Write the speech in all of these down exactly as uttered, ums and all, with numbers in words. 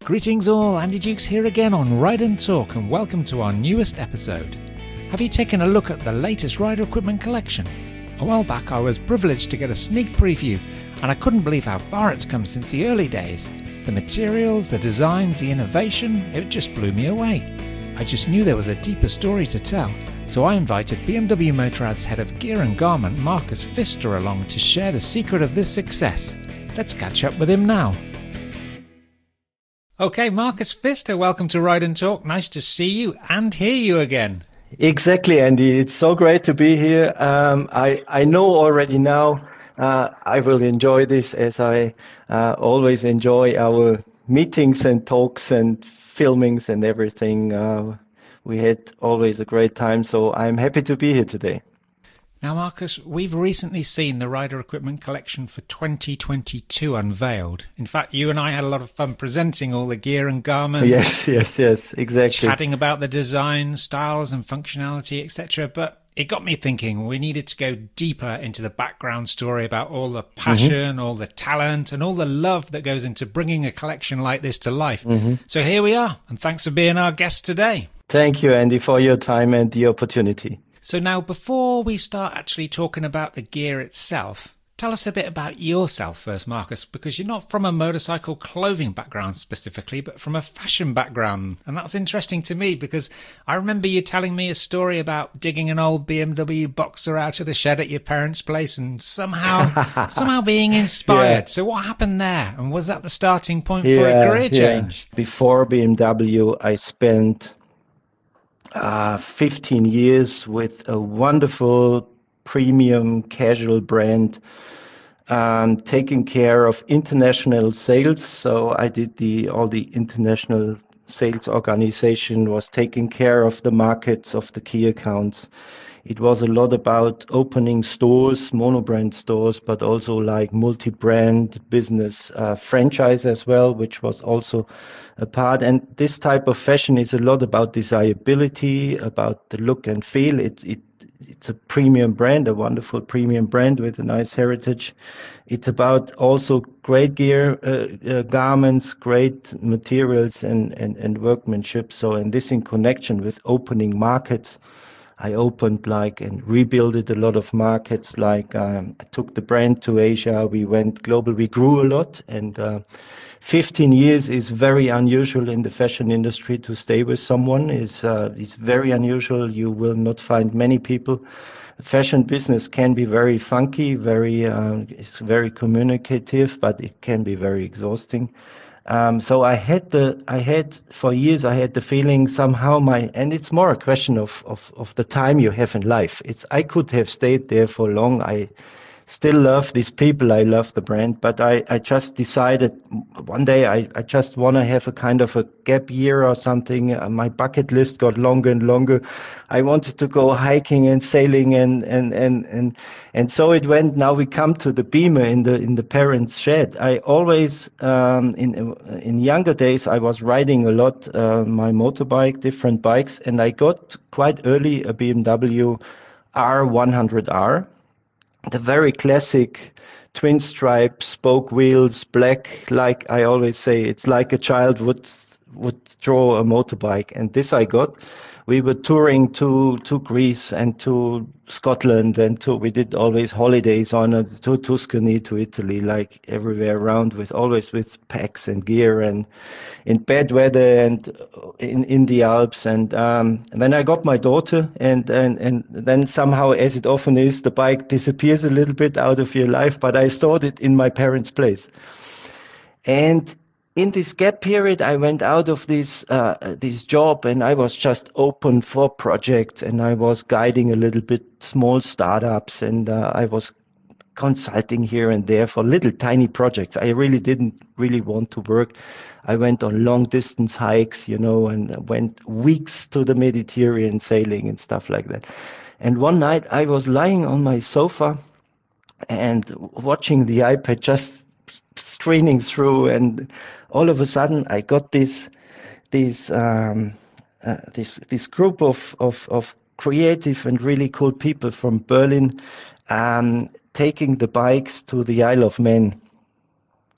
Greetings all, Andy Dukes here again on Ride and Talk, and welcome to our newest episode. Have you taken a look at the latest rider equipment collection? A while back I was privileged to get a sneak preview, and I couldn't believe how far it's come since the early days. The materials, the designs, the innovation, it just blew me away. I just knew there was a deeper story to tell, so I invited B M W Motorrad's head of gear and garment, Marcus Pfister, along to share the secret of this success. Let's catch up with him now. Okay, Marcus Pfister, welcome to Ride and Talk. Nice to see you and hear you again. Exactly, Andy. It's so great to be here. Um, I, I know already now uh, I will enjoy this as I uh, always enjoy our meetings and talks and filmings and everything. Uh, we had always a great time, so I'm happy to be here today. Now, Marcus, we've recently seen the rider equipment collection for twenty twenty-two unveiled. In fact, you and I had a lot of fun presenting all the gear and garments. Yes, yes, yes, exactly. Chatting about the design, styles and functionality, et cetera. But it got me thinking we needed to go deeper into the background story about all the passion, mm-hmm. all the talent and all the love that goes into bringing a collection like this to life. Mm-hmm. So here we are, and thanks for being our guest today. Thank you, Andy, for your time and the opportunity. So now, before we start actually talking about the gear itself, tell us a bit about yourself first, Marcus, because you're not from a motorcycle clothing background specifically, but from a fashion background. And that's interesting to me because I remember you telling me a story about digging an old B M W Boxer out of the shed at your parents' place and somehow somehow being inspired. Yeah. So what happened there? And was that the starting point yeah, for a career change? Yeah. Before B M W, I spent Uh, fifteen years with a wonderful premium casual brand, um, taking care of international sales. So I did the all the international sales organization, was taking care of the markets of the key accounts. It was a lot about opening stores, monobrand stores, but also like multi-brand business uh, franchise as well, which was also a part. And this type of fashion is a lot about desirability, about the look and feel. It, it, it's a premium brand, a wonderful premium brand with a nice heritage. It's about also great gear, uh, uh, garments, great materials and, and, and workmanship. So, and this in connection with opening markets. I opened like and rebuilt a lot of markets. Like um, I took the brand to Asia. We went global. We grew a lot, and uh, fifteen years is very unusual in the fashion industry to stay with someone. is uh, is very unusual. You will not find many people. Fashion business can be very funky, very uh, it's very communicative, but it can be very exhausting. Um, so I had the, I had for years, I had the feeling somehow my, and it's more a question of, of, of the time you have in life. It's, I could have stayed there for long. I still love these people. I love the brand, but I, I just decided one day I, I just want to have a kind of a gap year or something. Uh, my bucket list got longer and longer. I wanted to go hiking and sailing and, and, and, and, and so it went. Now we come to the Beamer in the, in the parents' shed. I always, um, in, in younger days, I was riding a lot, uh, my motorbike, different bikes, and I got quite early a B M W R one hundred R. The very classic twin stripe spoke wheels, black, like I always say, it's like a child would would draw a motorbike. And this I got. We were touring to, to Greece and to Scotland, and to, we did always holidays on it, to Tuscany, to Italy, like everywhere around, with always with packs and gear and in bad weather and in, in the Alps. And, um, and then I got my daughter, and, and, and then somehow, as it often is, the bike disappears a little bit out of your life, but I stored it in my parents' place. And in this gap period, I went out of this uh, this job, and I was just open for projects, and I was guiding a little bit small startups, and uh, I was consulting here and there for little tiny projects. I really didn't really want to work. I went on long distance hikes, you know, and went weeks to the Mediterranean sailing and stuff like that. And one night I was lying on my sofa and watching the iPad, just screening through, and all of a sudden I got this this um, uh, this this group of, of of creative and really cool people from Berlin um, taking the bikes to the Isle of Man.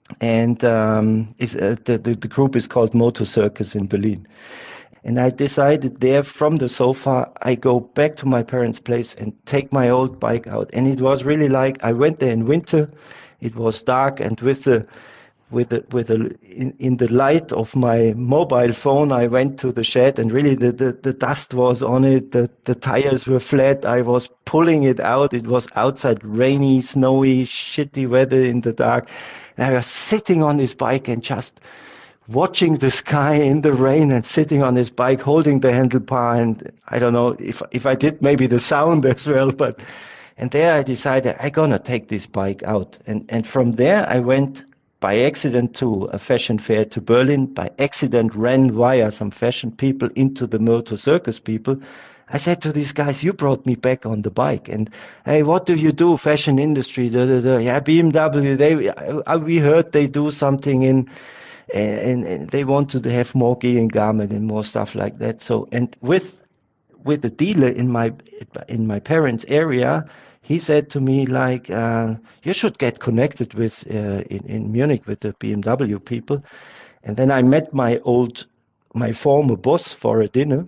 and um, is uh, the, the the group is called Motor Circus in Berlin. And I decided there from the sofa, I go back to my parents' place and take my old bike out. And it was really like I went there in winter. It was dark, and with the with the with the in, in the light of my mobile phone, I went to the shed, and really the, the, the dust was on it. The the tires were flat. I was pulling it out. It was outside, rainy, snowy, shitty weather in the dark. And I was sitting on this bike and just watching the sky in the rain and sitting on his bike, holding the handlebar. And I don't know if if I did maybe the sound as well, but and there I decided I'm gonna take this bike out. And and from there I went by accident to a fashion fair to Berlin. By accident ran via some fashion people into the Motor Circus people. I said to these guys, you brought me back on the bike. And hey, what do you do? Fashion industry. Da, da, da. Yeah, B M W. They I, we heard they do something in. And, and they wanted to have more gear and garment and more stuff like that. So, and with with the dealer in my in my parents' area, he said to me like, uh, "You should get connected with uh, in in Munich with the B M W people." And then I met my old, my former boss for a dinner.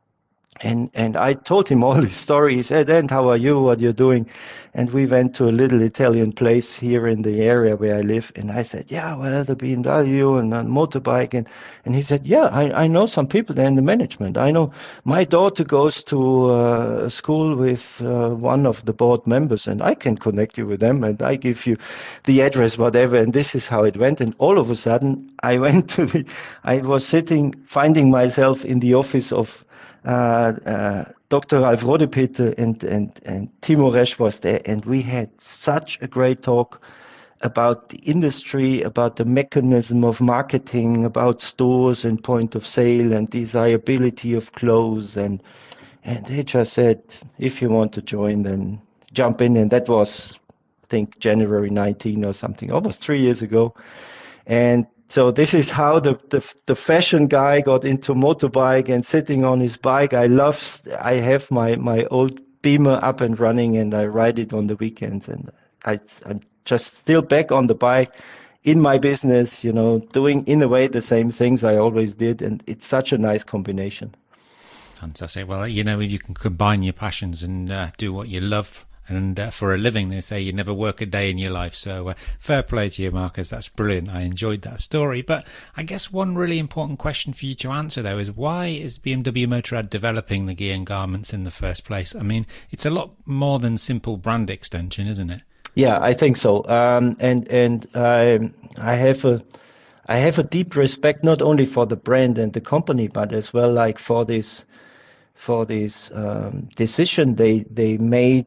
And and I told him all this story. He said, "And how are you? What you're doing?" And we went to a little Italian place here in the area where I live. And I said, "Yeah, well, the B M W and a motorbike." And and he said, "Yeah, I, I know some people there in the management. I know my daughter goes to uh, school with uh, one of the board members, and I can connect you with them. And I give you the address, whatever." And this is how it went. And all of a sudden, I went to the. I was sitting, finding myself in the office of. Uh, uh, Doctor Ralf Rodepeter and, and, and Timo Resch was there, and we had such a great talk about the industry, about the mechanism of marketing, about stores and point of sale and desirability of clothes. And, and they just said, if you want to join, then jump in. And that was, I think, January nineteenth or something, almost three years ago. And so this is how the, the the fashion guy got into motorbike and sitting on his bike. I love, I have my, my old Beamer up and running, and I ride it on the weekends. And I, I'm just still back on the bike in my business, you know, doing in a way the same things I always did. And it's such a nice combination. Fantastic. Well, you know, if you can combine your passions and uh, do what you love. And uh, for a living, they say you never work a day in your life. So uh, fair play to you, Markus. That's brilliant. I enjoyed that story. But I guess one really important question for you to answer, though, is why is B M W Motorrad developing the gear and garments in the first place? I mean, it's a lot more than simple brand extension, isn't it? Yeah, I think so. Um, and and I I have a I have a deep respect not only for the brand and the company, but as well like for this for this um, decision they they made.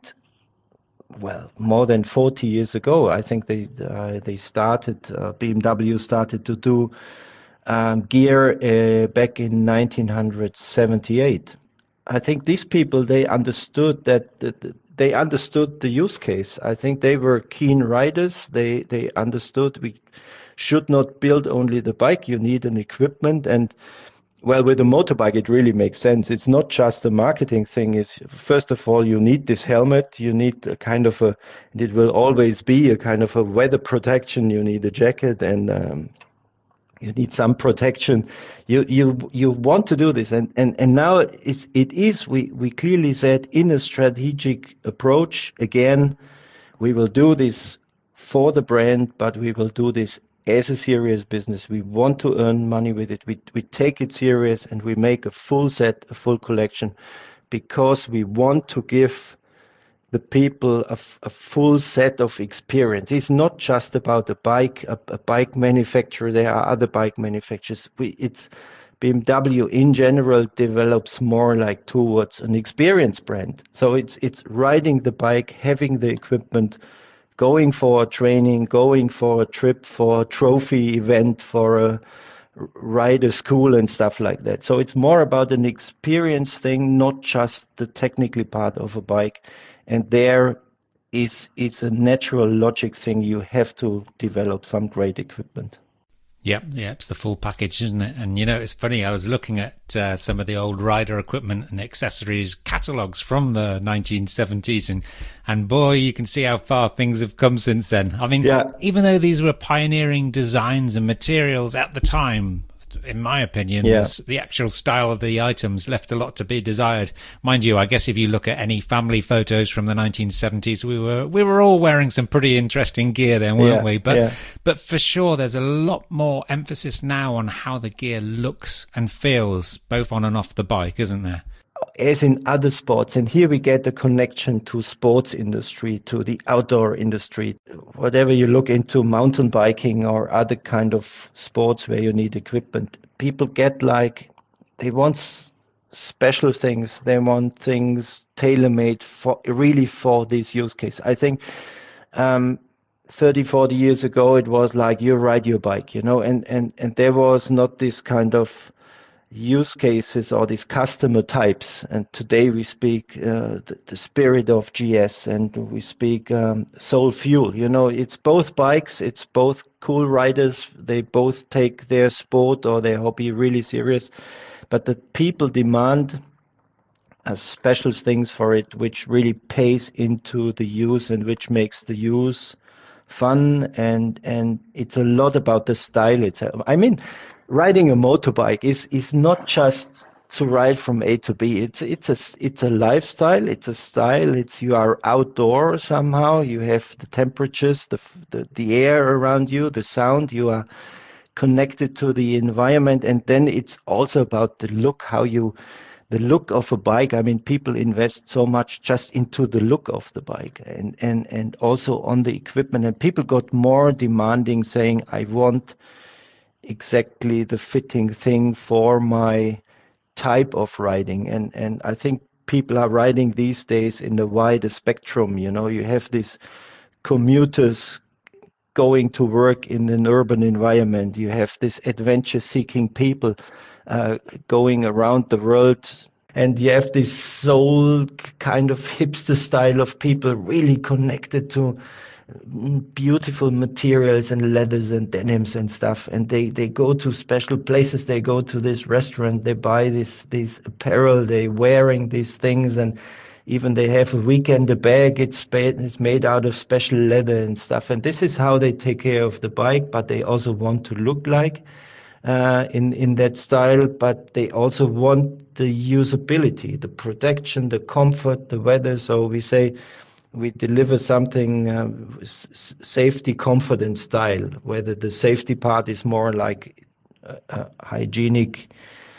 Well, more than forty years ago, I think they uh, they started, uh, B M W started to do um, gear uh, back in nineteen seventy-eight. I think these people, they understood that, that they understood the use case. I think they were keen riders. They they understood we should not build only the bike. You need an equipment. And well, with a motorbike, it really makes sense. It's not just a marketing thing. It's first of all, you need this helmet. You need a kind of a, and it will always be a kind of a weather protection. You need a jacket, and um, you need some protection. You you you want to do this, and and and now it's it is. We we clearly said in a strategic approach again, we will do this for the brand, but we will do this as a serious business. We want to earn money with it. We we take it serious, and we make a full set, a full collection, because we want to give the people a, a full set of experience. It's not just about a bike, a, a bike manufacturer. There are other bike manufacturers. We, it's B M W in general develops more like towards an experience brand. So it's it's riding the bike, having the equipment, going for a training, going for a trip, for a trophy event, for a rider school and stuff like that. So it's more about an experience thing, not just the technical part of a bike. And there is is a natural logic thing. You have to develop some great equipment. Yep, yeah, it's the full package, isn't it? And you know, it's funny. I was looking at uh, some of the old rider equipment and accessories catalogs from the nineteen seventies, and and boy, you can see how far things have come since then. I mean, Yeah. even though these were pioneering designs and materials at the time, in my opinion, Yeah. the actual style of the items left a lot to be desired. Mind you, I guess if you look at any family photos from the nineteen seventies, we were we were all wearing some pretty interesting gear then, weren't Yeah, we? But yeah. but for sure, there's a lot more emphasis now on how the gear looks and feels, both on and off the bike, isn't there? As in other sports. And here we get the connection to sports industry, to the outdoor industry. Whatever you look into, mountain biking or other kind of sports where you need equipment, people get like, they want s- special things. They want things tailor-made for really for this use case. I think um, thirty, forty years ago, it was like you ride your bike, you know, and, and, and there was not this kind of use cases or these customer types. And today we speak uh, the, the spirit of G S, and we speak um, soul fuel. You know, it's both bikes, it's both cool riders. They both take their sport or their hobby really serious, but the people demand uh, special things for it, which really pays into the use and which makes the use fun. and and it's a lot about the style itself. I mean, riding a motorbike is is not just to ride from A to B. It's it's a it's a lifestyle. It's a style. It's you are outdoor somehow. You have the temperatures, the the, the air around you, the sound. You are connected to the environment, and then it's also about the look, how you the look of a bike. I mean, people invest so much just into the look of the bike, and and and also on the equipment, and people got more demanding, saying, I want exactly the fitting thing for my type of riding. and and I think people are riding these days in the wider spectrum. You know, you have these commuters going to work in an urban environment. You have this adventure seeking people uh, going around the world. And you have this soul kind of hipster style of people really connected to beautiful materials and leathers and denims and stuff. And they, they go to special places. They go to this restaurant. They buy this, this apparel. They wearing these things. And even they have a weekend a bag. It's, it's made out of special leather and stuff. And this is how they take care of the bike, but they also want to look like uh, in, in that style, but they also want the usability, the protection, the comfort, the weather. So we say we deliver something uh, s- safety, comfort, and style, whether the safety part is more like a, a hygienic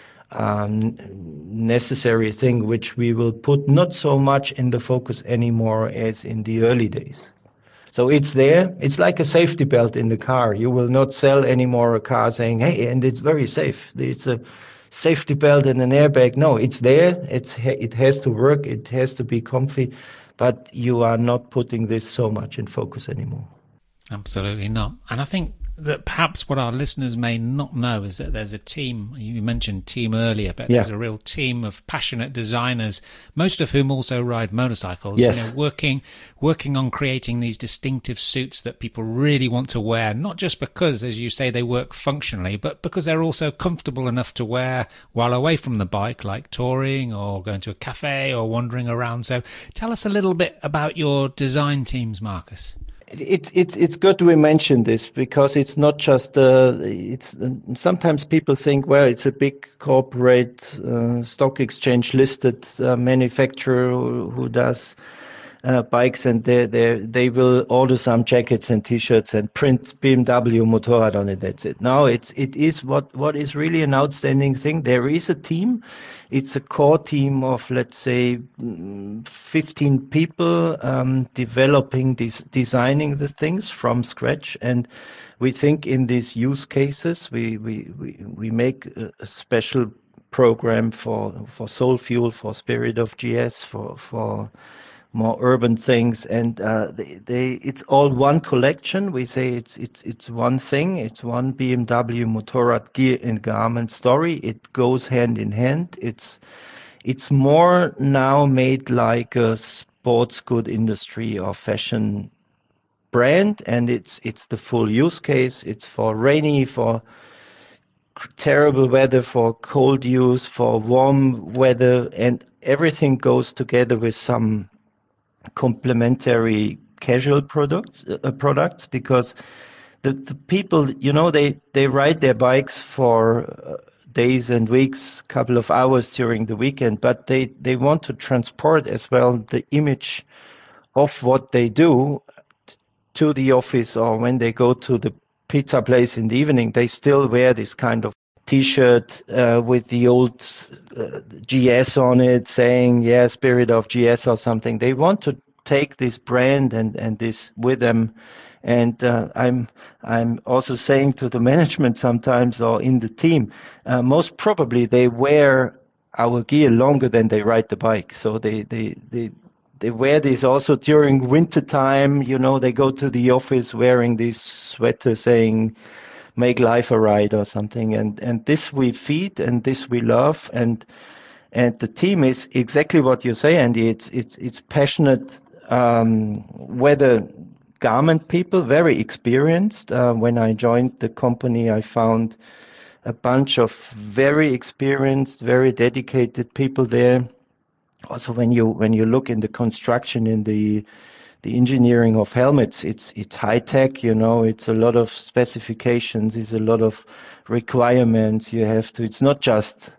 um, necessary thing, which we will put not so much in the focus anymore as in the early days. So it's there. It's like a safety belt in the car. You will not sell anymore a car saying, hey, and it's very safe. It's a safety belt and an airbag. No, it's there. It's it has to work. It has to be comfy. But you are not putting this so much in focus anymore. Absolutely not. And I think that perhaps what our listeners may not know is that there's a team, you mentioned team earlier, but Yeah. there's a real team of passionate designers, most of whom also ride motorcycles, Yes. you know, working working on creating these distinctive suits that people really want to wear, not just because, as you say, they work functionally, but because they're also comfortable enough to wear while away from the bike, like touring or going to a cafe or wandering around. So tell us a little bit about your design teams, Marcus. It's it's it's good we mention this, because it's not just uh, it's sometimes people think, well, it's a big corporate uh, stock exchange listed uh, manufacturer who, who does uh, bikes, and they they they will order some jackets and t-shirts and print B M W Motorrad on it. That's it. No, it's it is what what is really an outstanding thing. There is a team. It's a core team of, let's say, mm, fifteen people um, developing these, designing the things from scratch. And we think in these use cases, we we we, we make a, a special program for for Soul Fuel, for Spirit of G S, for for more urban things, and uh, they, they it's all one collection. We say it's it's it's one thing. It's one B M W Motorrad gear and garment story. It goes hand in hand. It's it's more now made like a sports good industry or fashion brand, and it's it's the full use case. It's for rainy, for terrible weather, for cold use, for warm weather, and everything goes together with some complementary casual products uh, products because the, the people, you know, they they ride their bikes for uh, days and weeks, couple of hours during the weekend, but they they want to transport as well the image of what they do to the office, or when they go to the pizza place in the evening, they still wear this kind of T-shirt uh, with the old uh, G S on it, saying "Yeah, Spirit of G S" or something. They want to take this brand and and this with them. And uh, I'm I'm also saying to the management sometimes, or in the team, uh, most probably they wear our gear longer than they ride the bike. So they they they they wear this also during winter time. You know, they go to the office wearing this sweater saying "Make life a ride" or something. And and this we feed, and this we love, and and the team is exactly what you say, Andy. It's it's it's passionate, um, whether garment people, very experienced. Uh, when I joined the company, I found a bunch of very experienced, very dedicated people there. Also, when you when you look in the construction, in the the engineering of helmets, it's it's high tech. You know, it's a lot of specifications, it's a lot of requirements. You have to. It's not just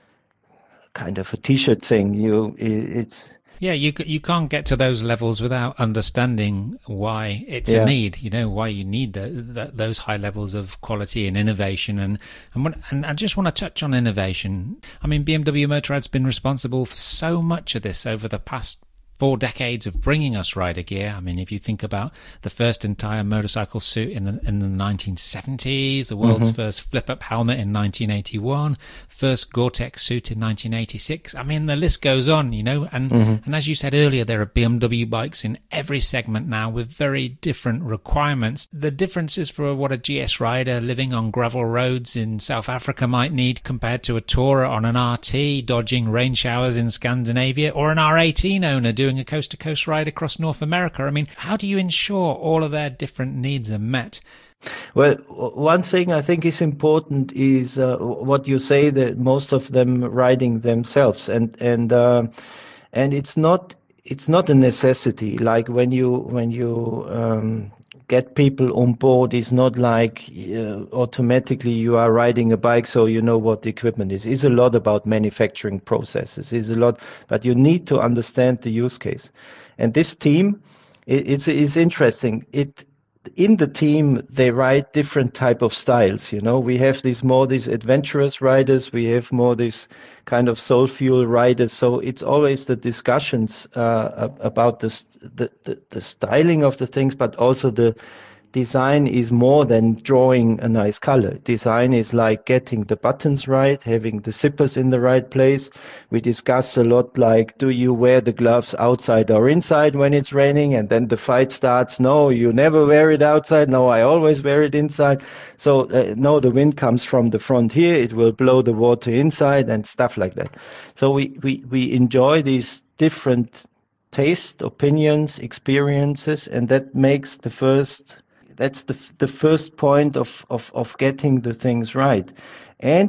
kind of a T-shirt thing. You, it's Yeah, you you can't get to those levels without understanding why it's yeah. a need. You know why you need the, the, those high levels of quality and innovation. And and, what, and I just want to touch on innovation. I mean, B M W Motorrad's been responsible for so much of this over the past four decades of bringing us rider gear. I mean, if you think about the first entire motorcycle suit in the in the nineteen seventies, the world's mm-hmm. first flip-up helmet in nineteen eighty-one, first Gore-Tex suit in nineteen eighty-six. I mean, the list goes on, you know. And mm-hmm. and as you said earlier, there are B M W bikes in every segment now with very different requirements. The differences for what a G S rider living on gravel roads in South Africa might need compared to a tourer on an R T dodging rain showers in Scandinavia, or an R eighteen owner doing a coast-to-coast ride across North America. I mean, how do you ensure all of their different needs are met? Well, one thing I think is important is uh, what you say, that most of them riding themselves, and and uh, and it's not it's not a necessity. Like when you when you um, get people on board, it's not like uh, automatically you are riding a bike, so you know what the equipment is. It's a lot about manufacturing processes. It's a lot, but you need to understand the use case. And this team, it, it's it's interesting. It in the team they ride different type of styles. You know, we have these more these adventurous riders. We have more these kind of soul fuel riders. So it's always the discussions uh, about this, the, the the styling of the things, but also the design is more than drawing a nice color. Design is like getting the buttons right, having the zippers in the right place. We discuss a lot like, do you wear the gloves outside or inside when it's raining? And then the fight starts. No, you never wear it outside. No, I always wear it inside. So uh, no, the wind comes from the front here. It will blow the water inside and stuff like that. So we, we, we enjoy these different taste, opinions, experiences, and that makes the first That's the the first point of, of, of getting the things right. And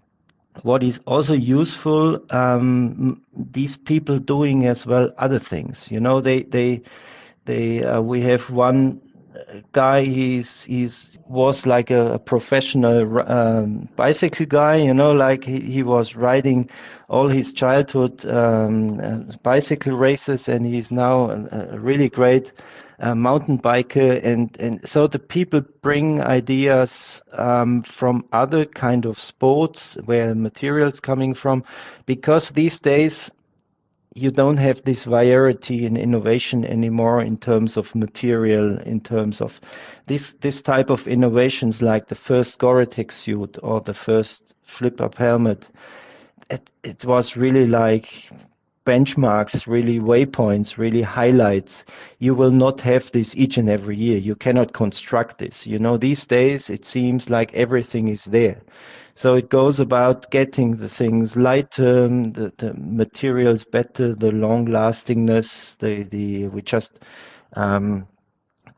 what is also useful, um, these people doing as well other things. You know, they they they uh, we have one guy. He's he's was like a, a professional um, bicycle guy. You know, like he, he was riding all his childhood um, uh, bicycle races, and he's now a, a really great Uh, mountain biker, and, and so the people bring ideas um, from other kind of sports where materials coming from, because these days you don't have this variety in innovation anymore in terms of material, in terms of this this type of innovations like the first Gore-Tex suit or the first flip-up helmet. It, it was really like benchmarks, really waypoints, really highlights. You will not have this each and every year. You cannot construct this. You know, these days it seems like everything is there. So it goes about getting the things lighter, the, the materials better, the long lastingness. The the we just um,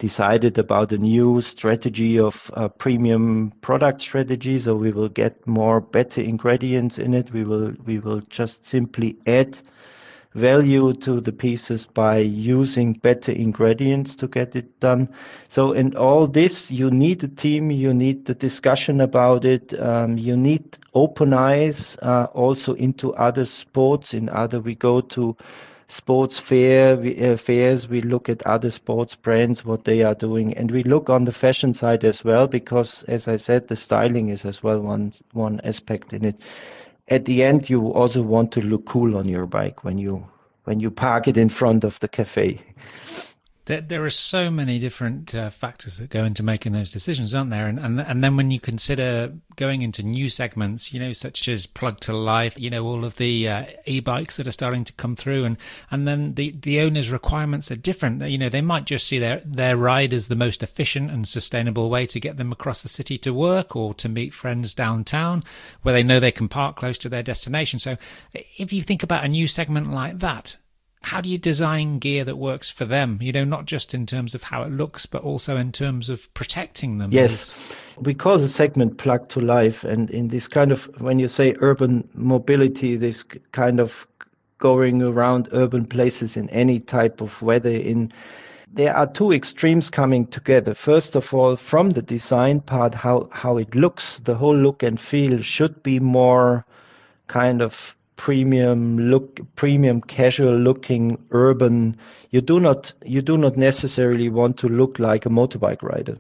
decided about a new strategy of uh, premium product strategy. So we will get more better ingredients in it. We will we will just simply add value to the pieces by using better ingredients to get it done. So in all this, you need a team, you need the discussion about it, um, you need open eyes uh, also into other sports. In other, we go to sports fair we, uh, fairs, we look at other sports brands, what they are doing, and we look on the fashion side as well, because as I said, the styling is as well one one aspect in it. At the end, you also want to look cool on your bike when you when you park it in front of the cafe. There, there are so many different uh, factors that go into making those decisions, aren't there? And, and and then when you consider going into new segments, you know, such as Plug to Life, you know, all of the uh, e-bikes that are starting to come through, and and then the the owner's requirements are different. You know, they might just see their their ride as the most efficient and sustainable way to get them across the city to work or to meet friends downtown, where they know they can park close to their destination. So, if you think about a new segment like that, how do you design gear that works for them? You know, not just in terms of how it looks, but also in terms of protecting them. Yes, we call the segment Plug to Life. And in this kind of, when you say urban mobility, this kind of going around urban places in any type of weather, in there are two extremes coming together. First of all, from the design part, how, how it looks, the whole look and feel should be more kind of premium look, premium casual looking urban. You do not you do not necessarily want to look like a motorbike rider.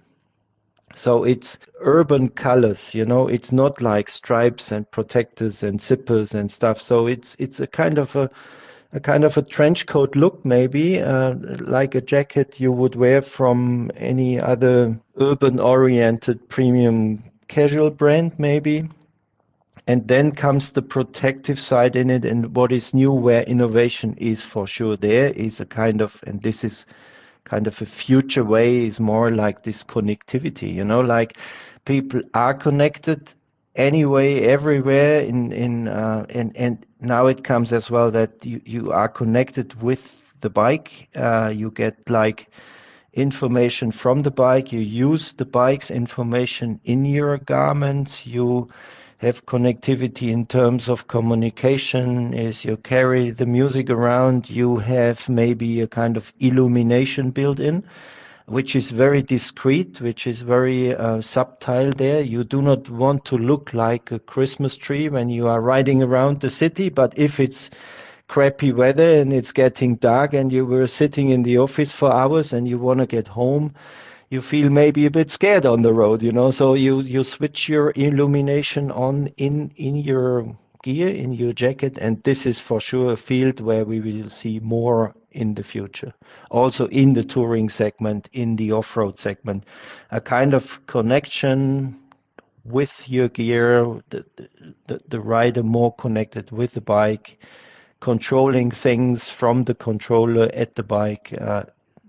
So it's urban colors, you know, it's not like stripes and protectors and zippers and stuff. So it's it's a kind of a a kind of a trench coat look, maybe uh, like a jacket you would wear from any other urban oriented premium casual brand, maybe. And then comes the protective side in it, and what is new, where innovation is for sure there, is a kind of, and this is kind of a future way, is more like this connectivity, you know, like people are connected anyway, everywhere, in, in uh, and, and now it comes as well that you, you are connected with the bike, uh, you get like information from the bike, you use the bike's information in your garments, you have connectivity in terms of communication. As you carry the music around, you have maybe a kind of illumination built in, which is very discreet, which is very uh, subtle there. You do not want to look like a Christmas tree when you are riding around the city, but if it's crappy weather and it's getting dark and you were sitting in the office for hours and you want to get home, you feel maybe a bit scared on the road, you know, so you, you switch your illumination on in, in your gear, in your jacket, and this is for sure a field where we will see more in the future. Also in the touring segment, in the off-road segment, a kind of connection with your gear, the, the, the rider more connected with the bike, controlling things from the controller at the bike, uh,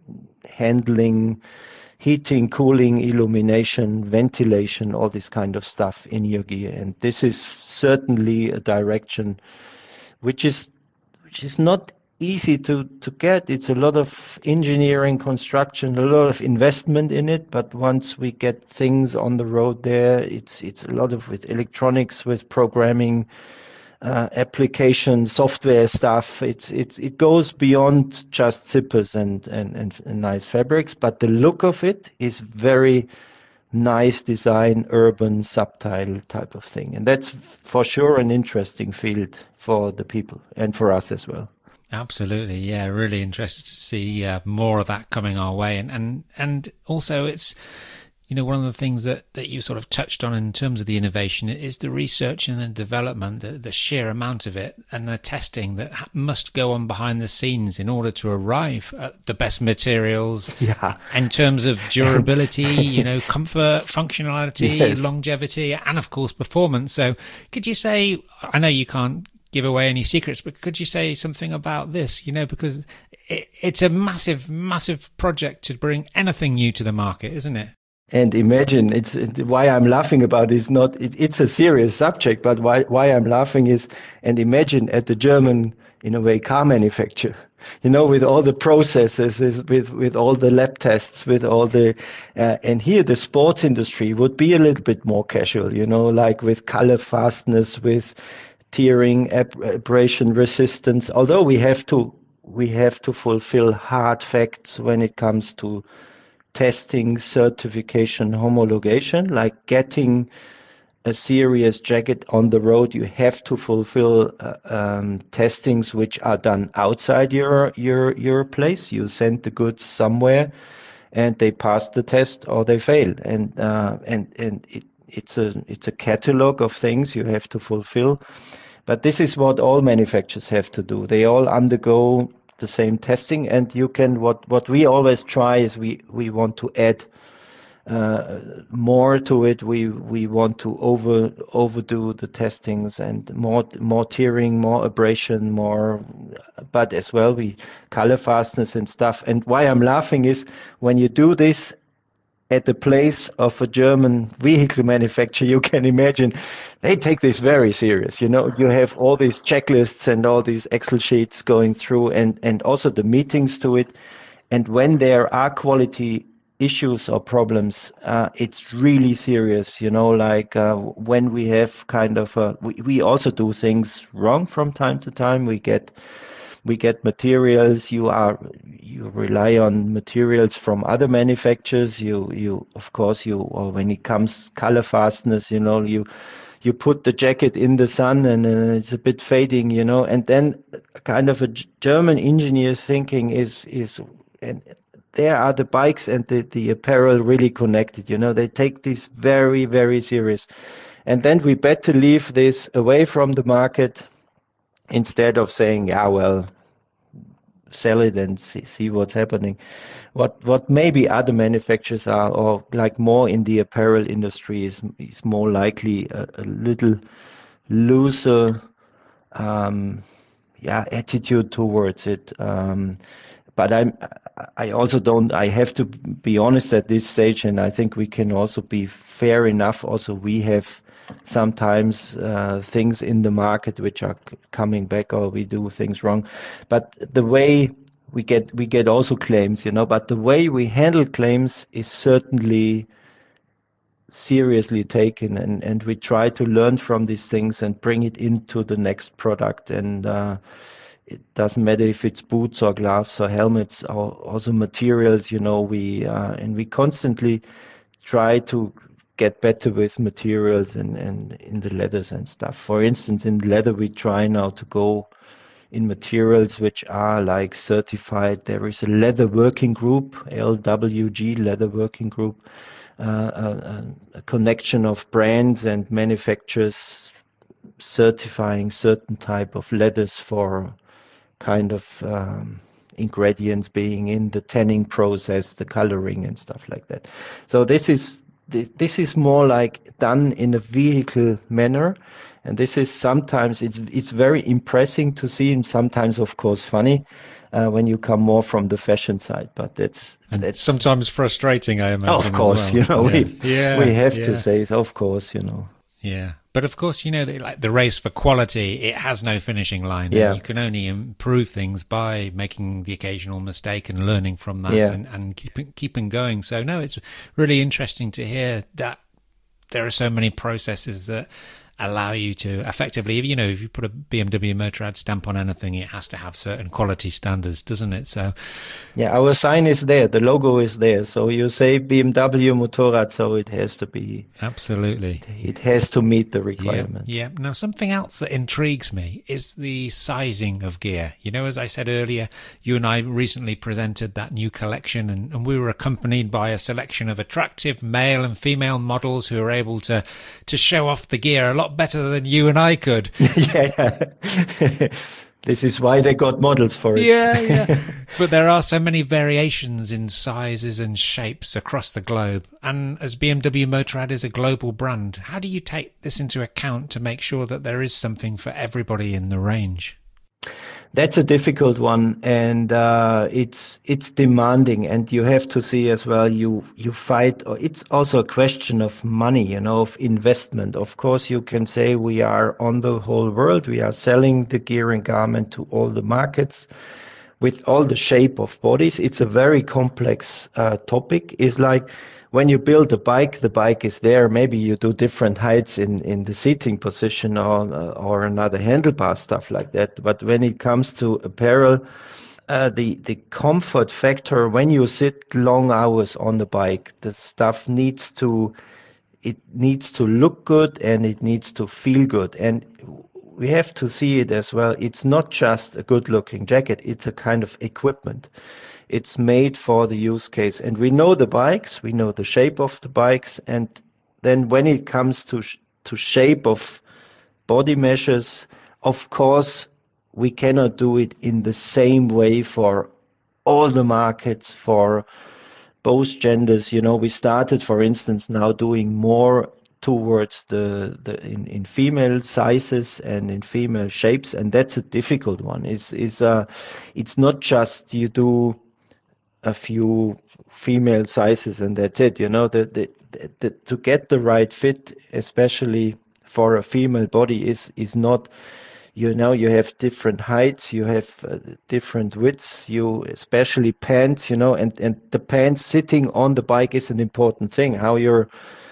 handling heating, cooling, illumination, ventilation, all this kind of stuff in your gear. And this is certainly a direction which is which is not easy to, to get. It's a lot of engineering, construction, a lot of investment in it. But once we get things on the road there, it's it's a lot of with electronics, with programming, Uh, application software stuff. It's it's it goes beyond just zippers and, and, and, and nice fabrics, but the look of it is very nice design, urban, subtle type of thing. And that's for sure an interesting field for the people and for us as well. Absolutely. Yeah. Really interested to see uh, more of that coming our way. And, and, and also it's, you know, one of the things that, that you sort of touched on in terms of the innovation is the research and the development, the, the sheer amount of it and the testing that must go on behind the scenes in order to arrive at the best materials yeah. in terms of durability, you know, comfort, functionality, yes. longevity, and of course, performance. So could you say, I know you can't give away any secrets, but could you say something about this, you know, because it, it's a massive, massive project to bring anything new to the market, isn't it? And imagine, it's it, why I'm laughing about it is not, it, it's a serious subject, but why, why I'm laughing is, and imagine at the German, in a way, car manufacturer, you know, with all the processes, with with all the lab tests, with all the, uh, and here the sports industry would be a little bit more casual, you know, like with color fastness, with tearing, ab- abrasion resistance. Although we have to we have to fulfill hard facts when it comes to testing, certification, homologation, like getting a serious jacket on the road. You have to fulfill uh, um, testings which are done outside your your your place. You send the goods somewhere, and they pass the test or they fail. And uh, and and it, it's a it's a catalog of things you have to fulfill. But this is what all manufacturers have to do. They all undergo the same testing, and you can what what we always try is we we want to add uh, more to it. We we want to over overdo the testings and more more tearing, more abrasion, more, but as well we color fastness and stuff. And why I'm laughing is when you do this at the place of a German vehicle manufacturer, you can imagine they take this very serious. You know, you have all these checklists and all these Excel sheets going through, and, and also the meetings to it. And when there are quality issues or problems, uh, it's really serious. You know, like uh, when we have kind of, a, we, we also do things wrong from time to time. We get We get materials. You are you rely on materials from other manufacturers. You you of course you or when it comes color fastness, you know you you put the jacket in the sun and uh, it's a bit fading, you know. And then kind of a G- German engineer thinking is is and there are the bikes and the the apparel really connected. You know, they take this very very serious, and then we better leave this away from the market instead of saying, yeah, well, sell it and see, see what's happening. What what maybe other manufacturers are, or like more in the apparel industry, is is more likely a, a little looser, um, yeah, attitude towards it. Um, but I'm I also don't. I have to be honest at this stage, and I think we can also be fair enough. Also, we have sometimes uh, things in the market which are c- coming back, or we do things wrong. But the way we get we get also claims, you know. But the way we handle claims is certainly seriously taken, and and we try to learn from these things and bring it into the next product. And uh, it doesn't matter if it's boots or gloves or helmets or also materials, you know. We uh, and we constantly try to get better with materials and, and in the leathers and stuff. For instance, in leather, we try now to go in materials which are like certified. There is a leather working group, L W G, leather working group, uh, a, a connection of brands and manufacturers certifying certain type of leathers for kind of um, ingredients being in the tanning process, the coloring and stuff like that. So this is this, this is more like done in a vehicle manner, and this is sometimes it's it's very impressive to see, and sometimes of course funny uh, when you come more from the fashion side. But that's And that's sometimes frustrating, I imagine. of course, as well. you know, yeah. we yeah, we have yeah. to say it, of course, you know. Yeah, but of course, you know, the, like the race for quality, it has no finishing line. Yeah. And you can only improve things by making the occasional mistake and learning from that, Yeah. and, and keeping keeping going. So no, it's really interesting to hear that there are so many processes that allow you to effectively, you know, if you put a B M W Motorrad stamp on anything, it has to have certain quality standards, doesn't it? So Yeah, our sign is there, the logo is there. So you say B M W Motorrad, so it has to be, absolutely. it has to meet the Yeah, requirements. yeah. Now, something else that intrigues me is the sizing of gear. You know, as I said earlier, you and I recently presented that new collection, and, and we were accompanied by a selection of attractive male and female models who are able to, to show off the gear a lot better than you and I could. Yeah. This is why they got models for it. Yeah, yeah. But there are so many variations in sizes and shapes across the globe. And as B M W Motorrad is a global brand, how do you take this into account to make sure that there is something for everybody in the range? That's a difficult one, and uh, it's it's demanding, and you have to see as well. You you fight. Or it's also a question of money, you know, of investment. Of course, you can say we are on the whole world. We are selling the gear and garment to all the markets. with all the shape of bodies. It's a very complex uh, topic. It's like when you build a bike, the bike is there. Maybe you do different heights in, in the seating position or, or another handlebar, stuff like that. But when it comes to apparel, uh, the, the comfort factor, when you sit long hours on the bike, the stuff needs to, it needs to look good and it needs to feel good. And we have to see it as well. It's not just a good looking jacket. It's a kind of equipment. It's made for the use case. And we know the bikes, we know the shape of the bikes. And then when it comes to, sh- to shape of body measures, of course, we cannot do it in the same way for all the markets, for both genders. You know, we started, for instance, now doing more towards the, the in, in female sizes and in female shapes, and that's a difficult one. It's, it's, uh, it's not just you do a few female sizes and that's it. You know, the, the, the, the, to get the right fit, especially for a female body, is is not, you know, you have different heights, you have uh, different widths, you, especially pants, you know, and, and the pants sitting on the bike is an important thing. How you're,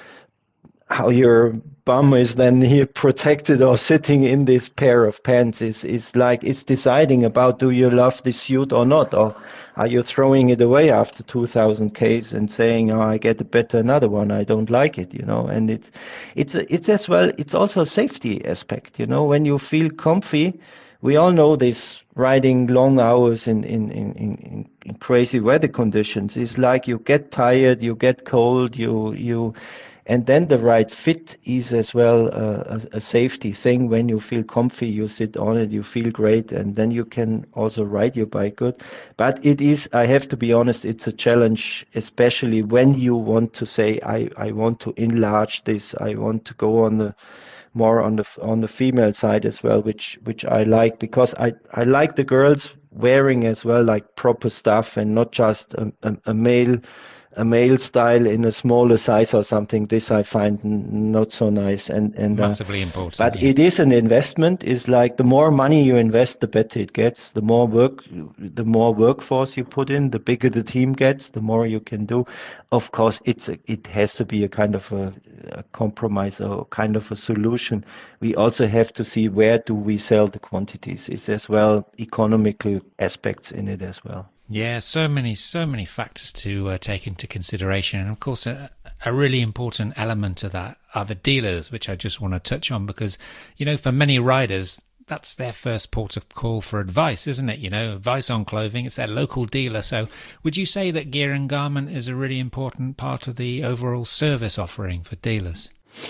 how your bum is then here protected or sitting in this pair of pants is, is like, it's deciding about, do you love this suit or not? Or are you throwing it away after two thousand Ks and saying, oh, I get a better another one, I don't like it, you know? And it's, it's, it's as well, it's also a safety aspect, you know, when you feel comfy. We all know this, riding long hours in, in, in, in, in crazy weather conditions is like you get tired, you get cold, you, you, and then the right fit is as well uh, a, a safety thing. When you feel comfy, you sit on it, you feel great, and then you can also ride your bike good. But it is, I have to be honest, it's a challenge, especially when you want to say, I, I want to enlarge this, I want to go on the more on the on the female side as well, which which I like, because I, I like the girls wearing as well like proper stuff and not just a, a, a male a male style in a smaller size or something. This I find n- not so nice. And, and massively uh, important. But yeah. it is an investment. It's like the more money you invest, the better it gets. The more work, the more workforce you put in, the bigger the team gets, the more you can do. Of course, it's a, it has to be a kind of a, a compromise or kind of a solution. We also have to see where do we sell the quantities. It's as well economical aspects in it as well. Yeah, so many, so many factors to uh, take into consideration. And of course, a, a really important element of that are the dealers, which I just want to touch on because, you know, for many riders, that's their first port of call for advice, isn't it? You know, advice on clothing, it's their local dealer. So would you say that Gear and Garment is a really important part of the overall service offering for dealers?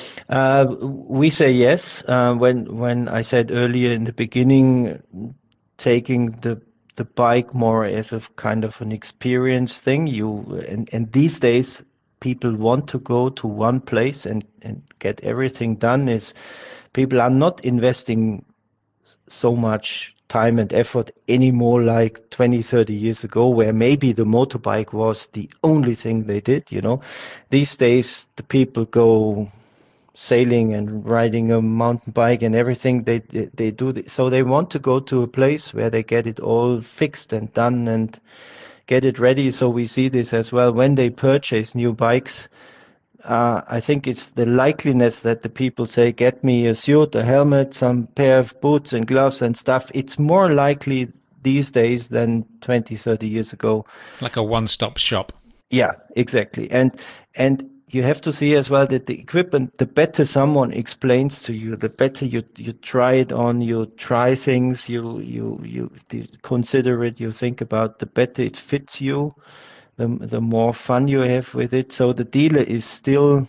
Uh, we say yes. Uh, when, when I said earlier in the beginning, taking the the bike more as a kind of an experience thing. You and, and these days people want to go to one place and, and get everything done. Is people are not investing so much time and effort anymore like twenty, thirty years ago, where maybe the motorbike was the only thing they did, you know. These days the people go sailing and riding a mountain bike and everything they they, they do the, so they want to go to a place where they get it all fixed and done and get it ready. So we see this as well when they purchase new bikes. uh, I think it's the likeliness that the people say, get me a suit, a helmet, some pair of boots and gloves and stuff. It's more likely these days than twenty, thirty years ago. Like a one-stop shop. Yeah, exactly. And and you have to see as well that the equipment, the better someone explains to you, the better you you try it on, you try things, you you you consider it, you think about, the better it fits you, the the more fun you have with it. So the dealer is still,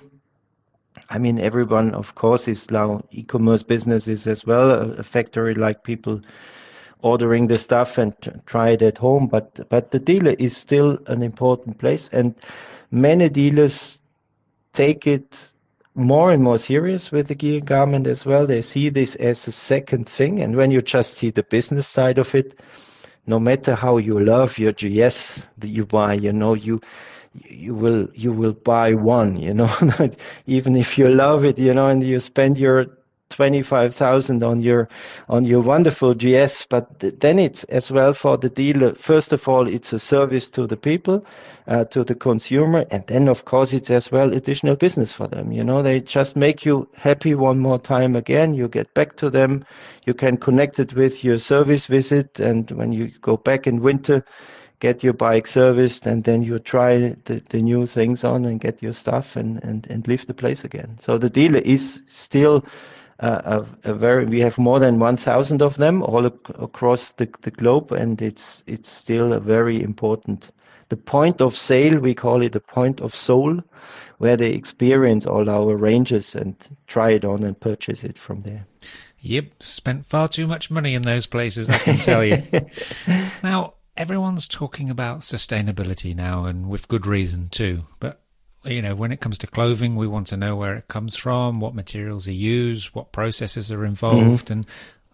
I mean, everyone of course is now e-commerce businesses as well, a, a factory like people ordering the stuff and try it at home, but but the dealer is still an important place, and many dealers take it more and more serious with the Gear and Garment as well. They see this as a second thing, and when you just see the business side of it, no matter how you love your G S that you buy, you know, you you will you will buy one, you know, even if you love it, you know, and you spend your twenty-five thousand on your on your wonderful G S, but th- then it's as well for the dealer. First of all, it's a service to the people, uh, to the consumer, and then of course it's as well additional business for them. You know, they just make you happy one more time again. You get back to them, you can connect it with your service visit, and when you go back in winter, get your bike serviced, and then you try the, the new things on and get your stuff and, and, and leave the place again. So the dealer is still uh, a, a very, we have more than one thousand of them all ac- across the, the globe, and it's it's still a very important, the point of sale, we call it a point of soul, where they experience all our ranges and try it on and purchase it from there. Yep, spent far too much money in those places, I can tell you. Now, everyone's talking about sustainability now, and with good reason too. But, you know, when it comes to clothing, we want to know where it comes from, what materials are used, what processes are involved. Mm-hmm. And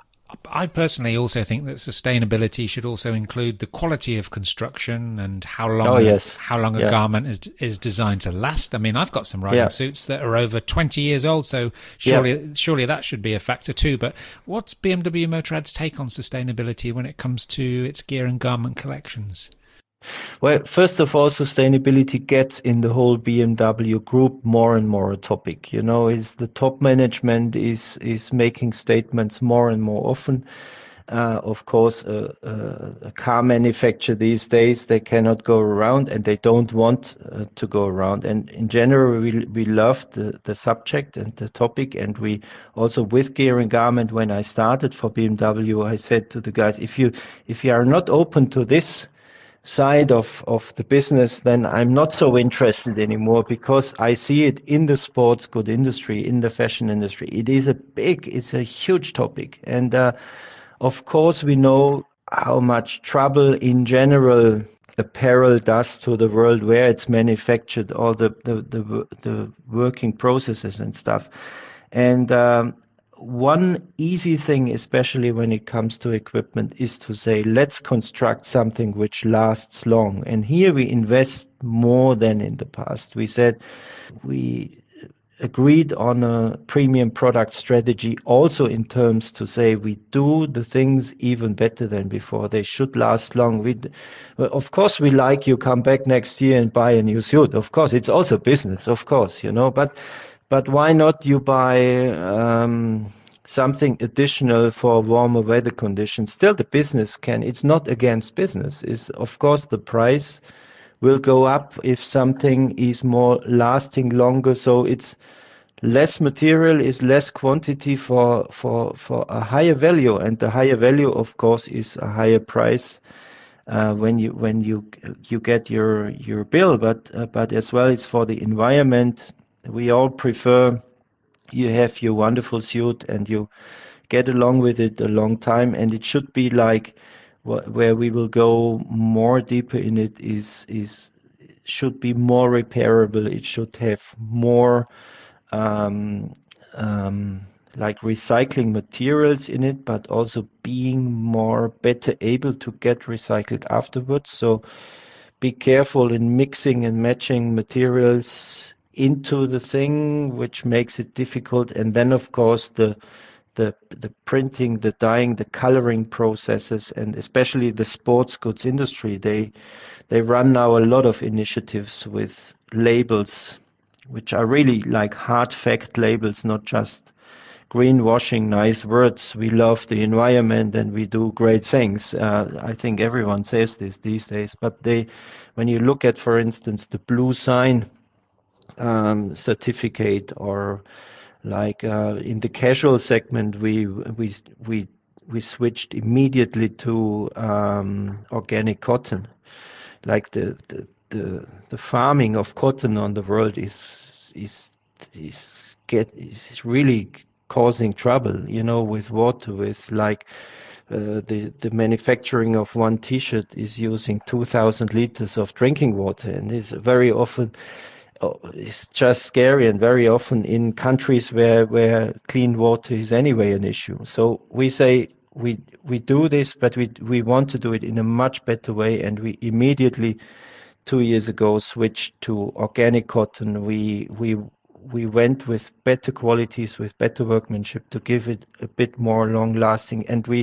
I personally also think that sustainability should also include the quality of construction and how long oh, a, yes. how long a yeah. garment is is designed to last. I mean, I've got some riding yeah. suits that are over twenty years old, so surely yeah. surely that should be a factor too. But what's B M W Motorrad's take on sustainability when it comes to its gear and garment collections? Well, first of all, sustainability gets in the whole B M W group more and more a topic. You know, is the top management is is making statements more and more often. Uh, of course, uh, uh, a car manufacturer these days, they cannot go around, and they don't want uh, to go around. And in general, we we love the, the subject and the topic. And we also, with Gear and Garment, when I started for B M W, I said to the guys, if you if you are not open to this side of, of the business, then I'm not so interested anymore, because I see it in the sports good industry, in the fashion industry. It is a big, it's a huge topic. And uh, of course, we know how much trouble in general apparel does to the world where it's manufactured, all the, the, the, the working processes and stuff. And um, one easy thing, especially when it comes to equipment, is to say, let's construct something which lasts long. And here we invest more than in the past. We said we agreed on a premium product strategy, also in terms to say we do the things even better than before. They should last long. We, of course, we like you come back next year and buy a new suit. Of course, it's also business, of course, you know, but But why not you buy um, something additional for warmer weather conditions? Still, the business can, it's not against business. It's, of course, the price will go up if something is more lasting longer. So it's less material, is less quantity for, for, for a higher value. And the higher value, of course, is a higher price. Uh, when you when you you get your your bill, but uh, but as well, it's for the environment. We all prefer you have your wonderful suit and you get along with it a long time, and it should be like wh- where we will go more deeper in it is is should be more repairable. It should have more um, um, like recycling materials in it, but also being more better able to get recycled afterwards. So be careful in mixing and matching materials into the thing, which makes it difficult. And then, of course, the the the printing, the dyeing, the coloring processes, and especially the sports goods industry, they they run now a lot of initiatives with labels, which are really like hard fact labels, not just greenwashing, nice words. We love the environment and we do great things. Uh, I think everyone says this these days, but they, when you look at, for instance, the blue sign um, certificate, or like uh, in the casual segment, we we we we switched immediately to um, organic cotton. Like the, the the the farming of cotton on the world is is is get is really causing trouble, you know, with water, with like uh, the the manufacturing of one T-shirt is using two thousand liters of drinking water, and is very often oh, it's just scary, and very often in countries where where clean water is anyway an issue. So we say we we do this, but we we want to do it in a much better way, and we immediately two years ago switched to organic cotton. We we we went with better qualities, with better workmanship to give it a bit more long lasting. And we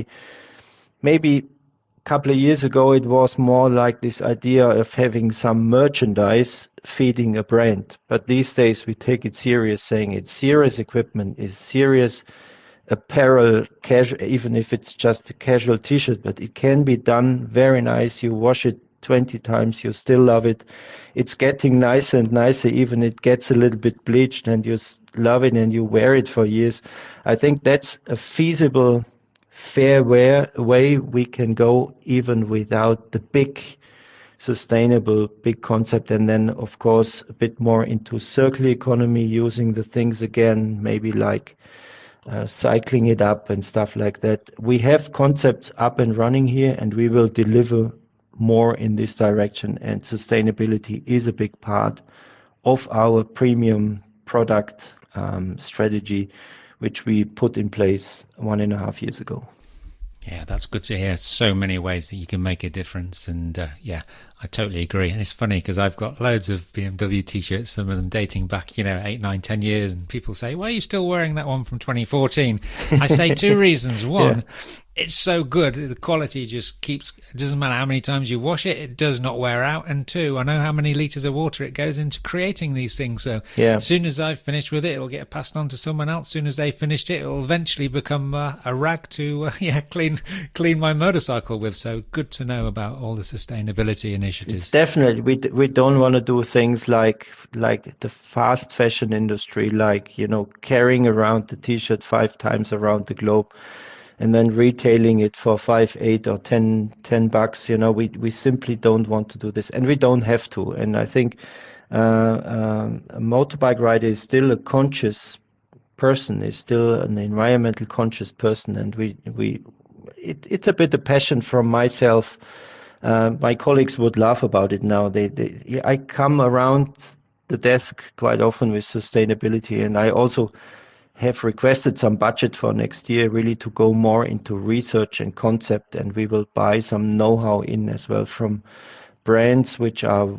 maybe a couple of years ago, it was more like this idea of having some merchandise feeding a brand. But these days we take it serious, saying it's serious equipment, is serious apparel, casual, even if it's just a casual t-shirt, but it can be done very nice. You wash it twenty times, you still love it. It's getting nicer and nicer, even it gets a little bit bleached and you love it and you wear it for years. I think that's a feasible, fair way, way we can go even without the big sustainable big concept. And then of course a bit more into circular economy, using the things again, maybe like Uh, cycling it up and stuff like that. We have concepts up and running here, and we will deliver more in this direction. And sustainability is a big part of our premium product um, strategy, which we put in place one and a half years ago. Yeah, that's good to hear. So many ways that you can make a difference. And uh, yeah, I totally agree. And it's funny because I've got loads of B M W T-shirts, some of them dating back, you know, eight, nine, ten years. And people say, why are you still wearing that one from twenty fourteen? I say two reasons. One, yeah. It's so good. The quality just keeps, it doesn't matter how many times you wash it, it does not wear out. And two, I know how many litres of water it goes into creating these things. So yeah. As soon as I've finished with it, it'll get passed on to someone else. As soon as they finished it, it'll eventually become uh, a rag to, uh, yeah, clean clean my motorcycle with. So good to know about all the sustainability initiatives. It's definitely, we we don't want to do things like like the fast fashion industry, like, you know, carrying around the T-shirt five times around the globe and then retailing it for five, eight or ten, ten bucks. You know, we, we simply don't want to do this, and we don't have to. And I think uh, um, a motorbike rider is still a conscious person, is still an environmental conscious person. And we, we it, it's a bit of passion from myself. Uh, my colleagues would laugh about it now. They, they, I come around the desk quite often with sustainability, and I also have requested some budget for next year, really to go more into research and concept, and we will buy some know-how in as well from brands which are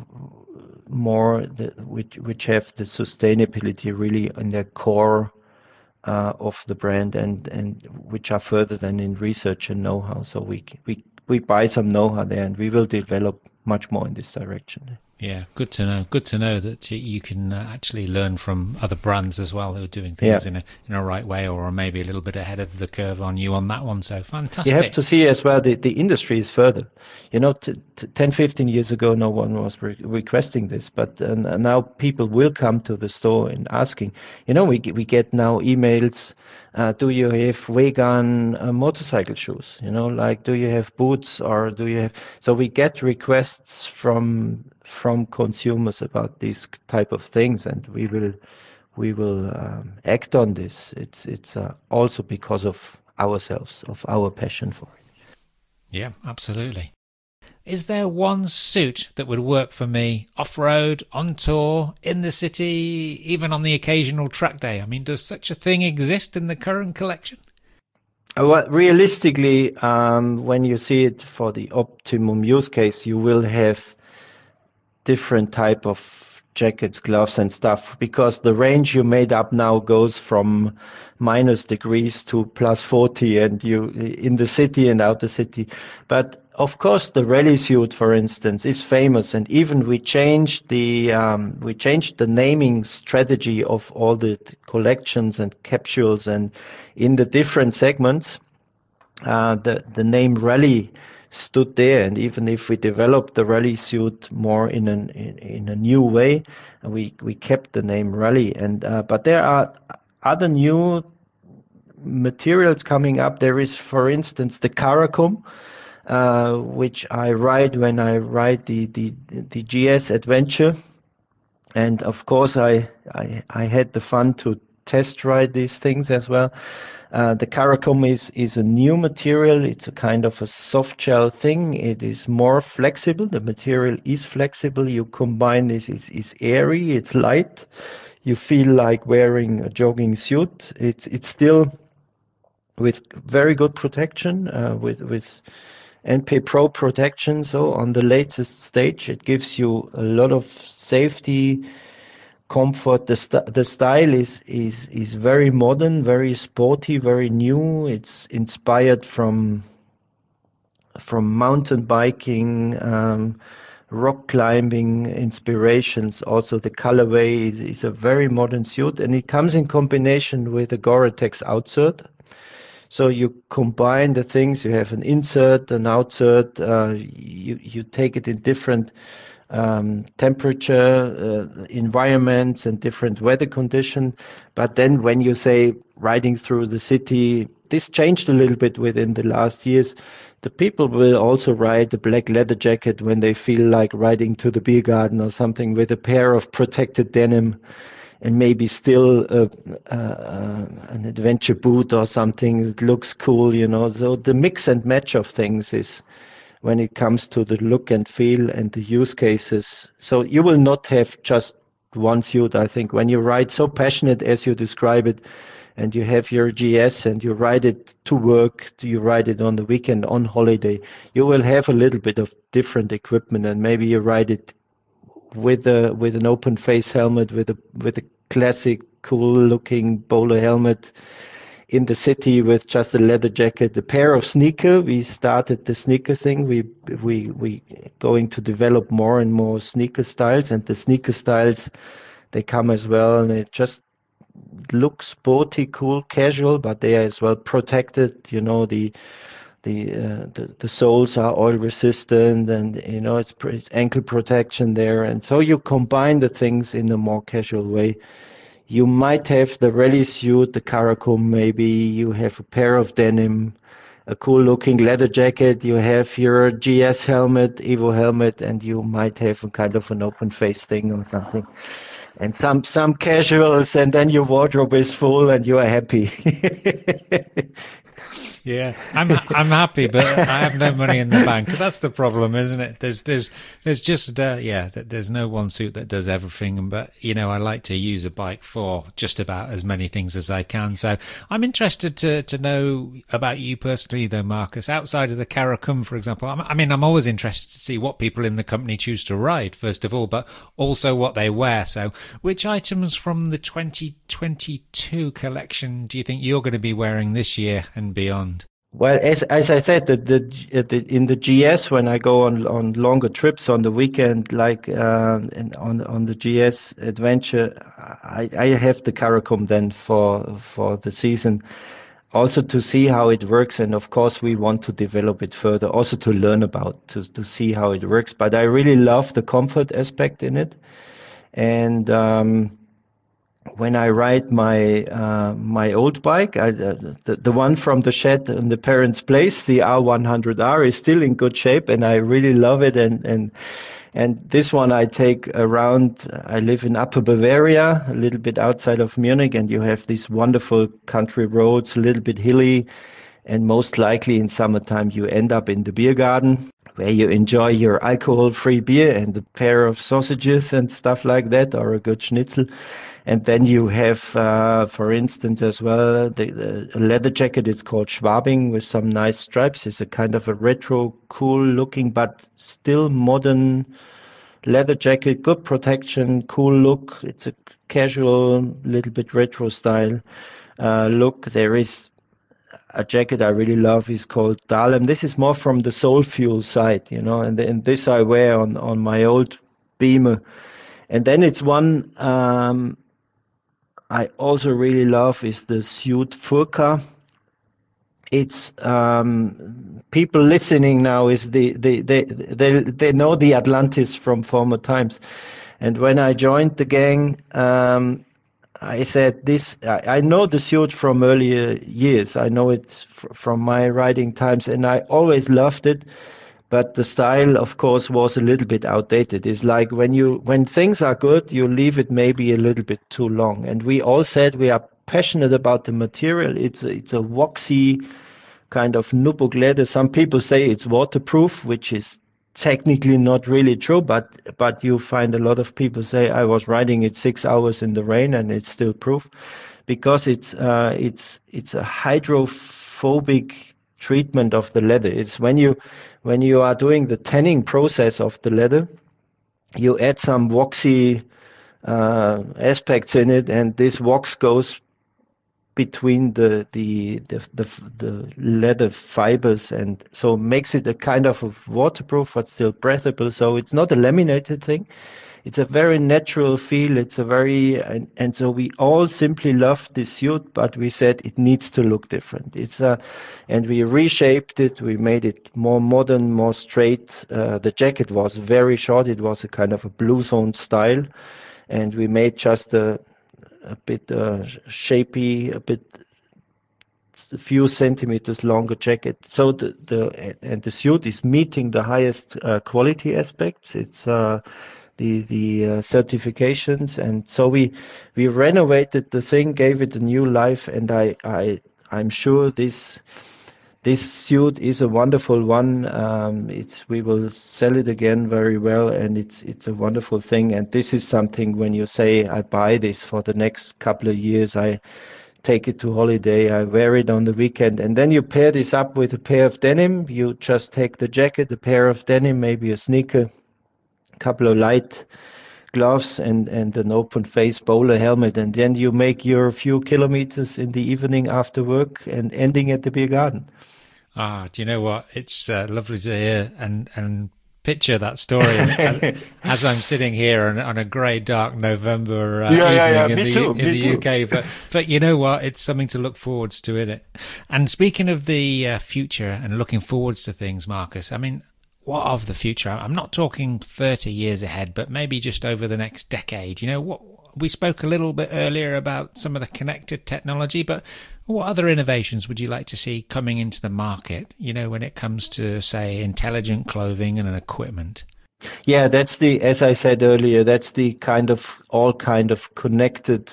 more the, which which have the sustainability really in their core uh, of the brand, and and which are further than in research and know-how. So we we we buy some know-how there, and we will develop much more in this direction. Yeah, good to know. Good to know that you can uh, actually learn from other brands as well who are doing things yeah. in a in a right way, or maybe a little bit ahead of the curve on you on that one. So fantastic. You have to see as well the, the industry is further. You know, t- t- ten, fifteen years ago, no one was re- requesting this, but uh, now people will come to the store and asking. You know, we we get now emails. Uh, do you have vegan uh, motorcycle shoes? You know, like, do you have boots, or do you have? So we get requests from from consumers about these type of things, and we will we will um, act on this. It's it's uh, also because of ourselves, of our passion for it. Yeah, absolutely. Is there one suit that would work for me off-road, on tour, in the city, even on the occasional track day? I mean, does such a thing exist in the current collection? Well, realistically, um, when you see it for the optimum use case, you will have different type of jackets, gloves and stuff, because the range you made up now goes from minus degrees to plus forty, and you in the city and out the city. But of course, the rally suit, for instance, is famous, and even we changed the um, we changed the naming strategy of all the collections and capsules, and in the different segments, uh, the the name rally stood there. And even if we developed the rally suit more in an in, in a new way, we we kept the name rally. And uh, but there are other new materials coming up. There is, for instance, the Caracom, uh, which I ride when I ride the the the G S Adventure, and of course I I, I had the fun to test ride these things as well. Uh, the Caracom is, is a new material. It's a kind of a soft shell thing. It is more flexible. The material is flexible. You combine this, it's, it's airy, it's light. You feel like wearing a jogging suit. It's it's still with very good protection, uh, with, with N P Pro protection. So on the latest stage, it gives you a lot of safety comfort. The st- the style is is is very modern, very sporty, very new. It's inspired from from mountain biking, um, rock climbing inspirations. Also, the colorway is, is a very modern suit, and it comes in combination with a Gore-Tex outsert. So you combine the things. You have an insert, an outsert. Uh, you you take it in different um, temperature uh, environments and different weather conditions. But then when you say riding through the city, this changed a little bit within the last years. The people will also ride a black leather jacket when they feel like riding to the beer garden or something, with a pair of protected denim and maybe still a, uh, uh, an adventure boot or something that looks cool, you know. So the mix and match of things is when it comes to the look and feel and the use cases. So you will not have just one suit. I think when you ride so passionate as you describe it, and you have your G S and you ride it to work, you ride it on the weekend, on holiday, you will have a little bit of different equipment, and maybe you ride it with a with an open face helmet, with a with a classic cool looking bowler helmet in the city with just a leather jacket, a pair of sneaker. We started the sneaker thing. We we we going to develop more and more sneaker styles, and the sneaker styles, they come as well, and it just look sporty, cool, casual, but they are as well protected. You know, the the uh, the, the soles are oil resistant, and you know it's, it's ankle protection there, and so you combine the things in a more casual way. You might have the rally suit, the Caracom, maybe you have a pair of denim, a cool looking leather jacket, you have your G S helmet, Evo helmet, and you might have a kind of an open face thing or something. And some some casuals, and then your wardrobe is full and you are happy. Yeah, I'm I'm happy, but I have no money in the bank. That's the problem, isn't it? There's there's there's just uh, yeah, there's no one suit that does everything. But you know, I like to use a bike for just about as many things as I can. So I'm interested to to know about you personally, though, Marcus. Outside of the Caracom, for example, I mean, I'm always interested to see what people in the company choose to ride, first of all, but also what they wear. So, which items from the twenty twenty-two collection do you think you're going to be wearing this year and beyond? Well, as as I said, the, the, the in the G S, when I go on on longer trips on the weekend, like uh, in, on on the G S adventure, I, I have the Caracom then for for the season, also to see how it works, and of course we want to develop it further, also to learn about to to see how it works. But I really love the comfort aspect in it, and um, when I ride my uh, my old bike, I, uh, the the one from the shed in the parents' place, the R one hundred R, is still in good shape, and I really love it. And and and this one I take around. I live in Upper Bavaria, a little bit outside of Munich, and you have these wonderful country roads, a little bit hilly, and most likely in summertime you end up in the beer garden, where you enjoy your alcohol-free beer and a pair of sausages and stuff like that, or a good schnitzel. And then you have, uh, for instance, as well, the, the leather jacket. It's called Schwabing, with some nice stripes. It's a kind of a retro, cool-looking, but still modern leather jacket. Good protection, cool look. It's a casual, little bit retro style uh, look. There is a jacket I really love. Is called Dahlem. This is more from the Soul Fuel side, you know, and, and this I wear on, on my old Beamer. And then it's one um, I also really love is the suit Furka. It's um, people listening now is the, the they they they know the Atlantis from former times, and when I joined the gang, um, I said this. I, I know the suit from earlier years. I know it f- from my riding times, and I always loved it. But the style, of course, was a little bit outdated. It's like when you when things are good, you leave it maybe a little bit too long. And we all said we are passionate about the material. It's a, it's a waxy kind of nubuck leather. Some people say it's waterproof, which is technically not really true. But but you find a lot of people say I was riding it six hours in the rain and it's still proof, because it's uh, it's it's a hydrophobic treatment of the leather. It's when you when you are doing the tanning process of the leather, you add some waxy uh, aspects in it, and this wax goes between the the, the the the leather fibers, and so makes it a kind of a waterproof but still breathable. So it's not a laminated thing. It's a very natural feel. It's a very and, and so we all simply loved this suit, but we said it needs to look different. It's a and we reshaped it. We made it more modern, more straight. Uh, the jacket was very short. It was a kind of a blue zone style, and we made just a a bit uh, shapy, a bit a few centimeters longer jacket. So the, the and the suit is meeting the highest uh, quality aspects. It's uh, the the uh, certifications, and so we we renovated the thing, gave it a new life, and I I I'm sure this. This suit is a wonderful one. Um, it's we will sell it again very well, and it's it's a wonderful thing. And this is something when you say I buy this for the next couple of years, I take it to holiday, I wear it on the weekend, and then you pair this up with a pair of denim. You just take the jacket, a pair of denim, maybe a sneaker, a couple of light gloves, and and an open face bowler helmet, and then you make your few kilometers in the evening after work and ending at the beer garden. Ah, do you know what? It's uh, lovely to hear and, and picture that story as, as I'm sitting here on, on a grey, dark November uh, yeah, evening yeah, yeah. in Me the too, in me the too. U K. But but you know what? It's something to look forwards to, isn't it? And speaking of the uh, future and looking forwards to things, Marcus, I mean, what of the future? I'm not talking thirty years ahead, but maybe just over the next decade. You know, what we spoke a little bit earlier about some of the connected technology, but what other innovations would you like to see coming into the market, you know, when it comes to, say, intelligent clothing and equipment? Yeah, that's the, as I said earlier, that's the kind of all kind of connected,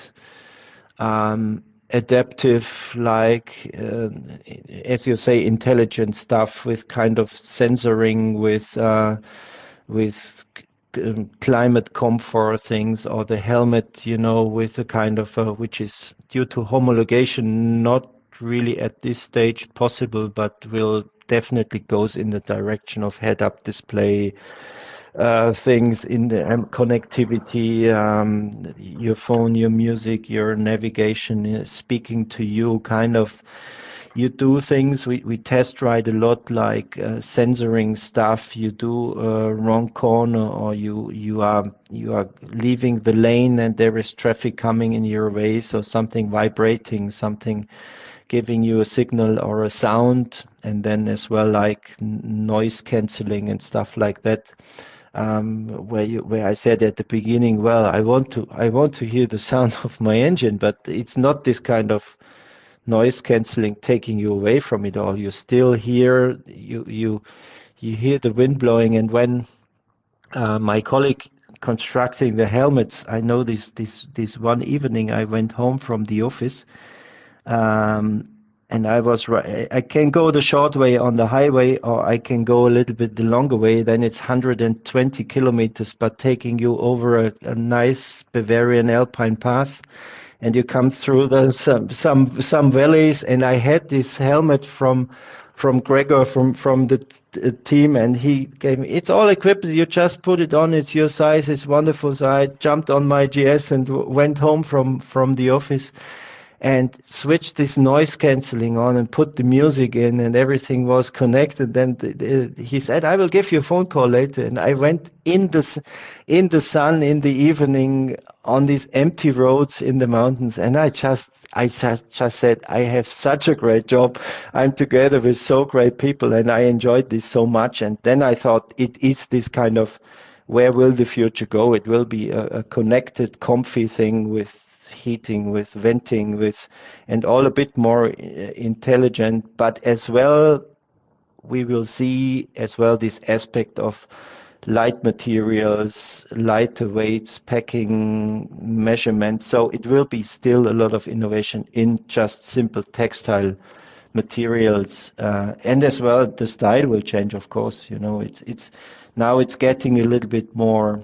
um, adaptive, like, uh, as you say, intelligent stuff with kind of sensoring, with uh, with um, climate comfort things, or the helmet, you know, with a kind of, uh, which is due to homologation, not really at this stage possible, but will definitely goes in the direction of head-up display, uh, things in the um, connectivity, um, your phone, your music, your navigation, uh, speaking to you, kind of. You do things, we, we test ride a lot, like uh, censoring stuff. You do a wrong corner, or you you are you are leaving the lane and there is traffic coming in your way, so something vibrating, something giving you a signal or a sound, and then as well like noise cancelling and stuff like that. Um, where you, where I said at the beginning, well, I want to I want to hear the sound of my engine, but it's not this kind of noise cancelling taking you away from it all. You still hear you you you hear the wind blowing. And when uh, my colleague constructing the helmets, I know this this this one evening I went home from the office, um, and I was right. I can go the short way on the highway, or I can go a little bit the longer way. Then it's one hundred twenty kilometers, but taking you over a, a nice Bavarian Alpine pass, and you come through the some some some valleys. And I had this helmet from from Gregor from from the t- team, and he gave me, it's all equipped, you just put it on, it's your size, it's wonderful. So I jumped on my G S and w- went home from from the office and switched this noise cancelling on and put the music in, and everything was connected. Then the, the, he said, I will give you a phone call later. And I went in the, in the sun in the evening on these empty roads in the mountains. And I just, I just, just said, I have such a great job. I'm together with so great people, and I enjoyed this so much. And then I thought, it is this kind of, where will the future go? It will be a, a connected, comfy thing with heating, with venting, with, and all a bit more uh, intelligent. But as well, we will see as well this aspect of light materials, lighter weights, packing, measurements. So it will be still a lot of innovation in just simple textile materials, uh, and as well the style will change. Of course, you know, it's it's now it's getting a little bit more.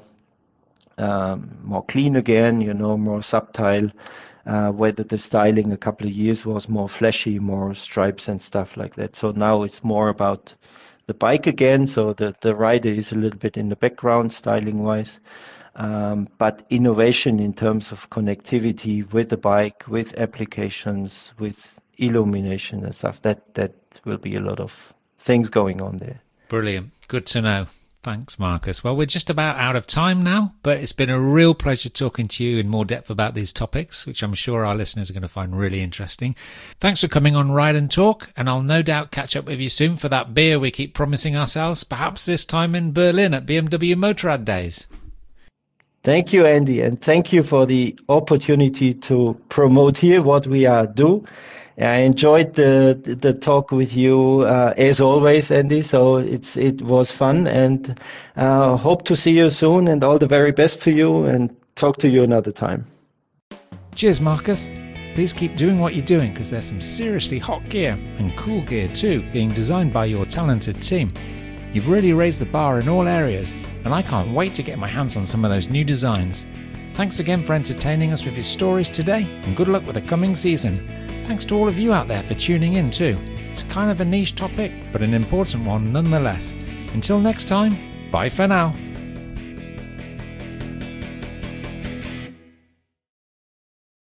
Um, more clean again, you know, more subtle, uh, whether the styling a couple of years was more flashy, more stripes and stuff like that. So now it's more about the bike again, so the, the rider is a little bit in the background styling wise. Um, but innovation in terms of connectivity with the bike, with applications, with illumination and stuff, that, that will be a lot of things going on there. Brilliant. Good to know. Thanks, Marcus. Well, we're just about out of time now, but it's been a real pleasure talking to you in more depth about these topics, which I'm sure our listeners are going to find really interesting. Thanks for coming on Ride and Talk, and I'll no doubt catch up with you soon for that beer we keep promising ourselves, perhaps this time in Berlin at B M W Motorrad Days. Thank you, Andy, and thank you for the opportunity to promote here what we are do. I enjoyed the the talk with you uh, as always, Andy. So it's it was fun, and uh, hope to see you soon. And all the very best to you. And talk to you another time. Cheers, Marcus. Please keep doing what you're doing, because there's some seriously hot gear and cool gear too being designed by your talented team. You've really raised the bar in all areas, and I can't wait to get my hands on some of those new designs. Thanks again for entertaining us with your stories today, and good luck with the coming season. Thanks to all of you out there for tuning in too. It's kind of a niche topic, but an important one nonetheless. Until next time, bye for now.